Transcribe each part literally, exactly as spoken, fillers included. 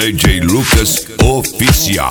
D J Lucas Oficial.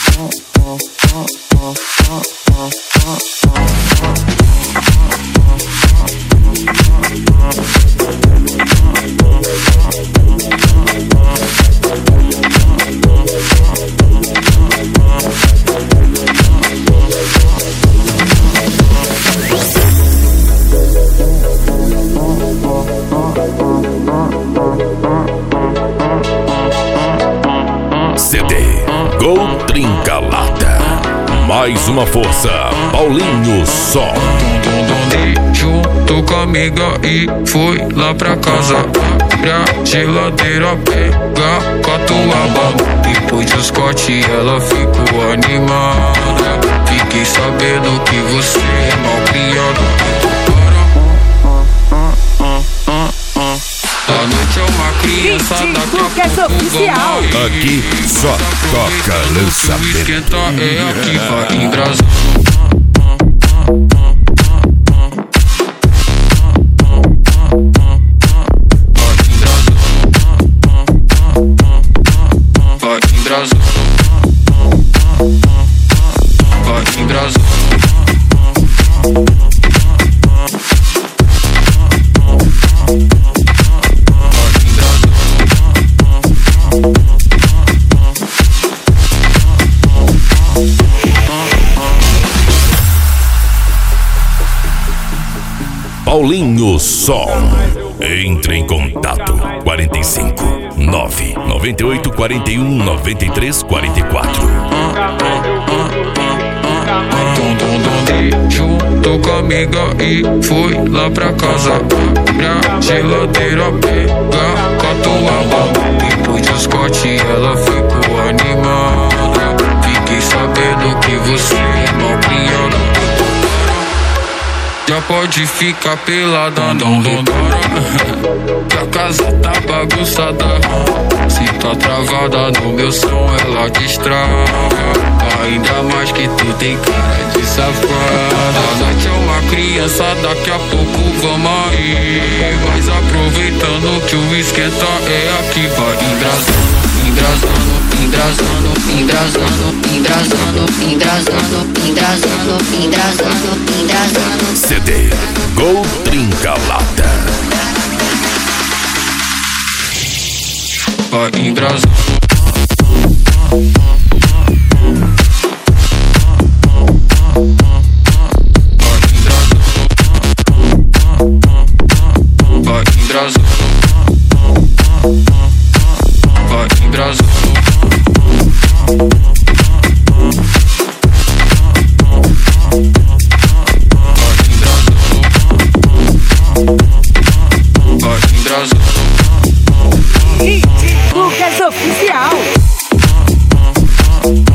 C D Gol Trinca Lata. Mais uma força, Paulinho Som. Junto com a amiga e foi lá pra casa. Abre a geladeira, pega com a tua banda. Depois de os cortes ela ficou animada. Fiquei sabendo que você é mal criado. A noite é uma criança, daqui a pouco Oficial. Aqui só toca lançamento. Esquenta é aqui, vai embrasando. Vai embrasando. Vai embrasando. Paulinho Som. Entre em contato quarenta e cinco, nove noventa e oito, quarenta e um, noventa e três, quarenta e quatro. Junto com a amiga e foi lá pra casa. Abre a geladeira, pega com a tua banda. Depois dos cortes ela ficou animada. Fiquei sabendo que você é mal criada. Já pode ficar pelada, não repara que a casa tá bagunçada. Se tá travada no meu som, ela destrava. Ainda mais que tu tem cara de safada. A noite é uma criança, daqui a pouco vamos aí. Mas aproveitando que o esquenta é aqui, vai embrasando. Embrasando, embrasando, embrasando, embrasando, embrasando, embrasando, embrasando, embrasando. C D Gol Trinca Lata. Vai embrasando. Vai embrasando. Vai embrasando. Vai embrasando. D J Lucas Oficial.